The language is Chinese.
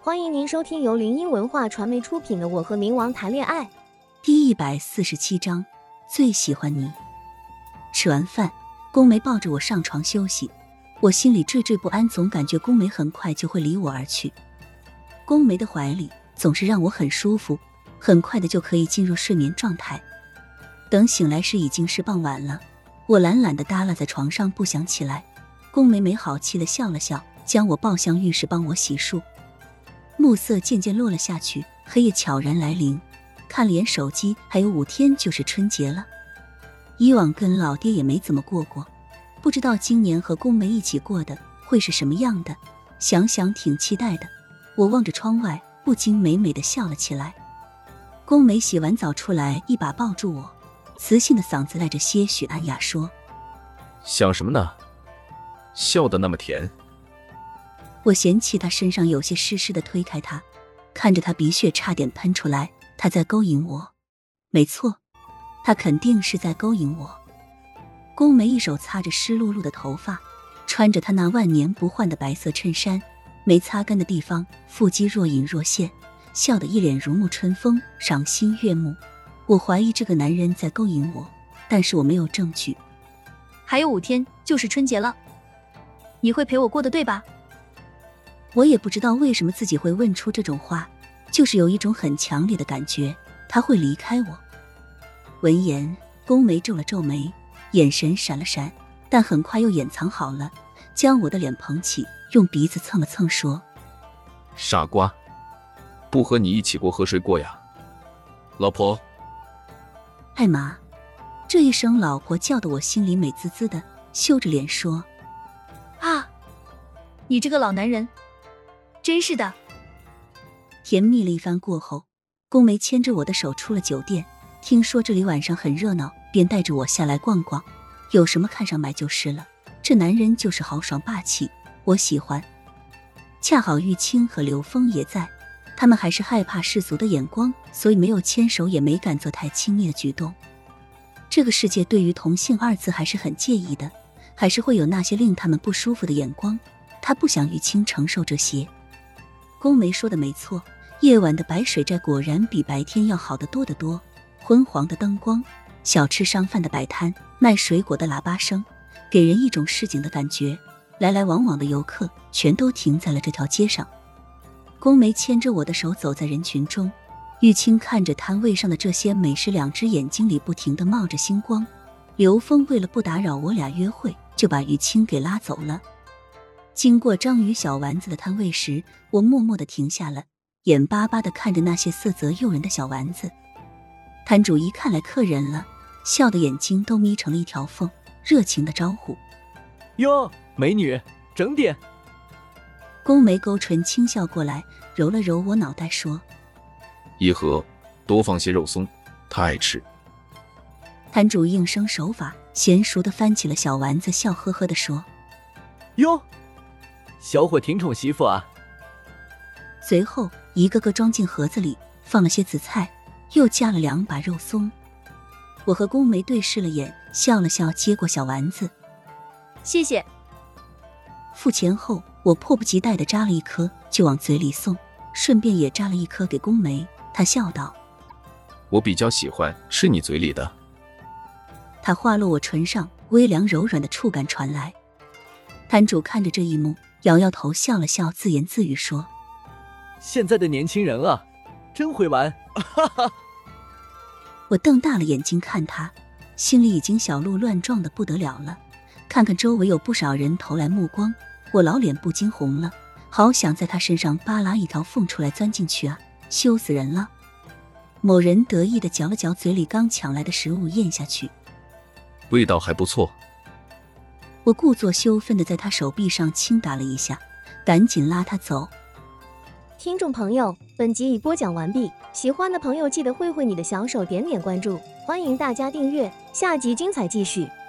欢迎您收听由林音文化传媒出品的《我和冥王谈恋爱》 第147章，最喜欢你。吃完饭，宫梅抱着我上床休息，我心里惴惴不安，总感觉宫梅很快就会离我而去。宫梅的怀里总是让我很舒服，很快的就可以进入睡眠状态。等醒来时已经是傍晚了，我懒懒地耷拉在床上不想起来。宫梅没好气地笑了笑，将我抱向浴室帮我洗漱。暮色渐渐落了下去，黑夜悄然来临。看了眼手机，还有5天就是春节了。以往跟老爹也没怎么过过，不知道今年和宫梅一起过的会是什么样的，想想挺期待的。我望着窗外，不禁美美地笑了起来。宫梅洗完澡出来，一把抱住我，磁性的嗓子带着些许暗哑说： 想什么呢？笑得那么甜。 我嫌弃他身上有些湿湿的，推开他，看着他鼻血差点喷出来，他在勾引我。没错，他肯定是在勾引我。宫梅一手擦着湿漉漉的头发，穿着他那万年不换的白色衬衫，没擦干的地方腹肌若隐若现，笑得一脸如沐春风，赏心悦目。我怀疑这个男人在勾引我，但是我没有证据。 还有5天就是春节了，你会陪我过的对吧？ 我也不知道为什么自己会问出这种话，就是有一种很强烈的感觉，他会离开我。闻言，宫梅皱了皱眉，眼神闪了闪，但很快又掩藏好了，将我的脸捧起，用鼻子蹭了蹭说： 傻瓜，不和你一起过和谁过呀？老婆。 艾玛。这一声老婆叫得我心里美滋滋的，羞着脸说： 啊，你这个老男人真是的。 甜蜜了一番过后，宫梅牵着我的手出了酒店，听说这里晚上很热闹，便带着我下来逛逛，有什么看上买就是了。这男人就是豪爽霸气，我喜欢。恰好玉清和刘峰也在，他们还是害怕世俗的眼光，所以没有牵手，也没敢做太亲密的举动。这个世界对于同性2字还是很介意的，还是会有那些令他们不舒服的眼光，他不想玉清承受这些。宫梅说的没错，夜晚的白水寨果然比白天要好得多得多。昏黄的灯光，小吃商贩的摆摊，卖水果的喇叭声，给人一种市井的感觉。来来往往的游客全都停在了这条街上。宫梅牵着我的手走在人群中，玉清看着摊位上的这些美食，2只眼睛里不停地冒着星光。刘峰为了不打扰我俩约会，就把玉清给拉走了。经过章鱼小丸子的摊位时，我默默地停下了，眼巴巴地看着那些色泽诱人的小丸子。摊主一看来客人了，笑得眼睛都眯成了一条缝，热情地招呼： 哟，美女，整点。 宫梅勾唇轻笑过来，揉了揉我脑袋说： 一盒多放些肉松，他爱吃。 摊主应声手法娴熟地翻起了小丸子，笑呵呵地说： 哟，小伙挺宠媳妇啊。 随后一个个装进盒子里，放了些紫菜，又加了2把肉松。我和宫梅对视了眼，笑了笑，接过小丸子。 谢谢。 付钱后，我迫不及待地扎了1颗就往嘴里送，顺便也扎了1颗给宫梅。她笑道： 我比较喜欢吃你嘴里的。 她话落我唇上，微凉柔软的触感传来。摊主看着这一幕，摇摇头，笑了笑，自言自语说： 现在的年轻人啊，真会玩，哈哈。 我瞪大了眼睛看他，心里已经小鹿乱撞的不得了了。看看周围有不少人投来目光，我老脸不禁红了，好想在他身上扒拉一条缝出来钻进去啊，羞死人了。某人得意地嚼了嚼嘴里刚抢来的食物，咽下去， 味道还不错。 我故作羞愤地在他手臂上轻打了一下，赶紧拉他走。 听众朋友，本集已播讲完毕，喜欢的朋友记得挥挥你的小手，点点关注，欢迎大家订阅，下集精彩继续。